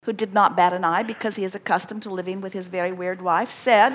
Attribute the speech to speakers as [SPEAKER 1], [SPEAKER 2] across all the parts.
[SPEAKER 1] who did not bat an eye because he is accustomed to living with his very weird wife, said,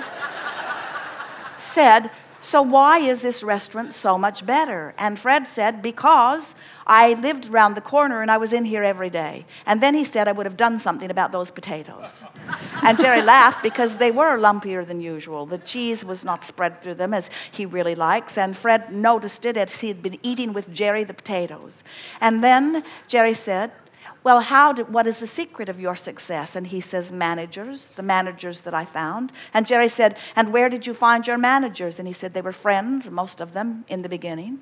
[SPEAKER 1] "So why is this restaurant so much better?" And Fred said, "Because I lived around the corner and I was in here every day." And then he said, "I would have done something about those potatoes." And Jerry laughed because they were lumpier than usual. The cheese was not spread through them as he really likes. And Fred noticed it as he had been eating with Jerry the potatoes. And then Jerry said, "Well, what is the secret of your success?" And he says, "Managers, the managers that I found." And Jerry said, "And where did you find your managers?" And he said, "They were friends, most of them, in the beginning."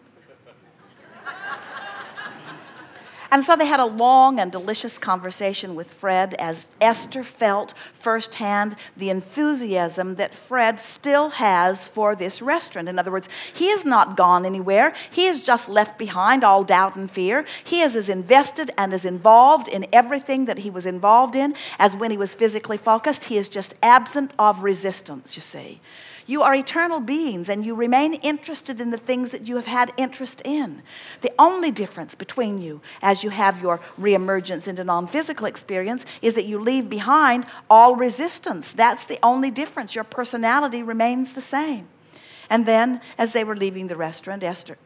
[SPEAKER 1] And so they had a long and delicious conversation with Fred as Esther felt firsthand the enthusiasm that Fred still has for this restaurant. In other words, he has not gone anywhere. He is just left behind all doubt and fear. He is as invested and as involved in everything that he was involved in as when he was physically focused. He is just absent of resistance, you see. You are eternal beings, and you remain interested in the things that you have had interest in. The only difference between you as you have your reemergence into non-physical experience is that you leave behind all resistance. That's the only difference. Your personality remains the same. And then, as they were leaving the restaurant,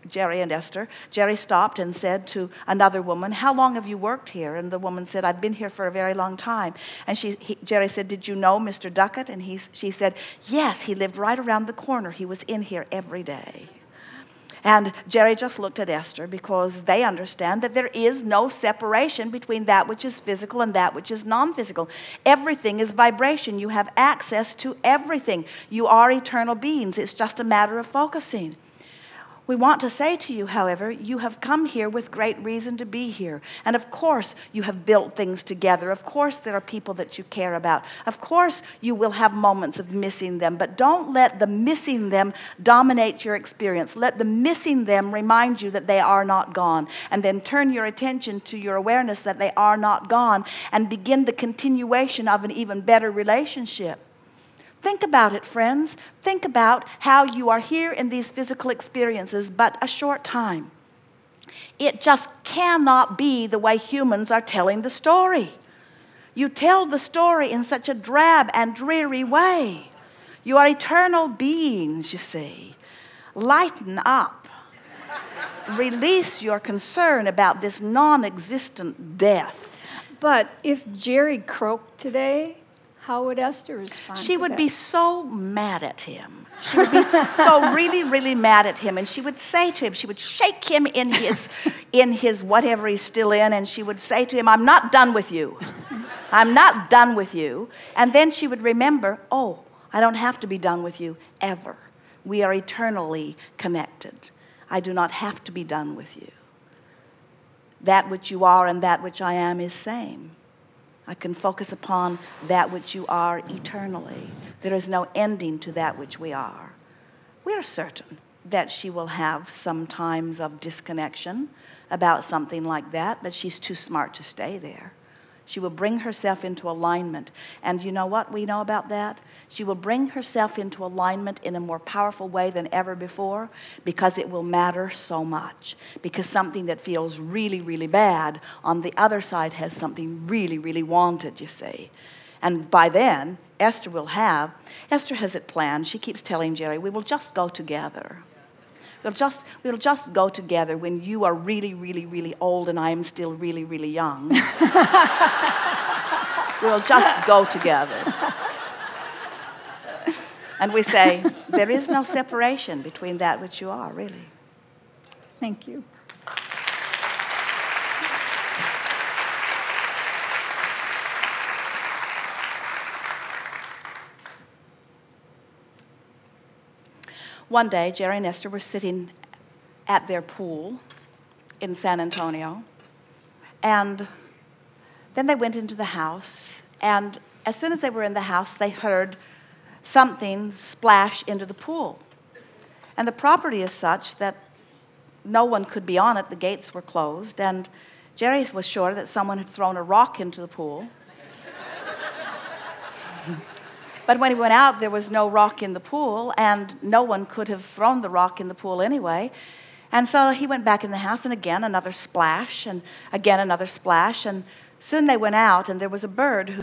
[SPEAKER 1] Jerry stopped and said to another woman, "How long have you worked here?" And the woman said, "I've been here for a very long time." And Jerry said, "Did you know Mr. Duckett?" And she said, "Yes, he lived right around the corner. He was in here every day." And Jerry just looked at Esther because they understand that there is no separation between that which is physical and that which is non-physical. Everything is vibration. You have access to everything. You are eternal beings. It's just a matter of focusing. We want to say to you, however, you have come here with great reason to be here. And of course, you have built things together. Of course, there are people that you care about. Of course, you will have moments of missing them. But don't let the missing them dominate your experience. Let the missing them remind you that they are not gone. And then turn your attention to your awareness that they are not gone and begin the continuation of an even better relationship. Think about it, friends. Think about how you are here in these physical experiences but a short time. It just cannot be the way humans are telling the story. You tell the story in such a drab and dreary way. You are eternal beings, you see. Lighten up. Release your concern about this non-existent death.
[SPEAKER 2] But if Jerry croaked today, how would Esther respond?
[SPEAKER 1] She would be so mad at him. She would be so really, really mad at him. And she would say to him, she would shake him in his whatever he's still in, and she would say to him, "I'm not done with you. I'm not done with you." And then she would remember, "Oh, I don't have to be done with you ever. We are eternally connected. I do not have to be done with you. That which you are and that which I am is same. I can focus upon that which you are eternally. There is no ending to that which we are." We are certain that she will have some times of disconnection about something like that, but she's too smart to stay there. She will bring herself into alignment. And you know what we know about that? She will bring herself into alignment in a more powerful way than ever before because it will matter so much. Because something that feels really, really bad on the other side has something really, really wanted, you see. And by then, Esther has it planned. She keeps telling Jerry, "We will just go together. We'll just go together when you are really, really, really old and I am still really, really young. We'll just go together." And we say, there is no separation between that which you are, really.
[SPEAKER 2] Thank you.
[SPEAKER 1] One day, Jerry and Esther were sitting at their pool in San Antonio, and then they went into the house, and as soon as they were in the house, they heard something splash into the pool. And the property is such that no one could be on it. The gates were closed, and Jerry was sure that someone had thrown a rock into the pool. But when he went out, there was no rock in the pool, and no one could have thrown the rock in the pool anyway. And so he went back in the house, and again another splash, and again another splash, and Soon they went out, and there was a bird who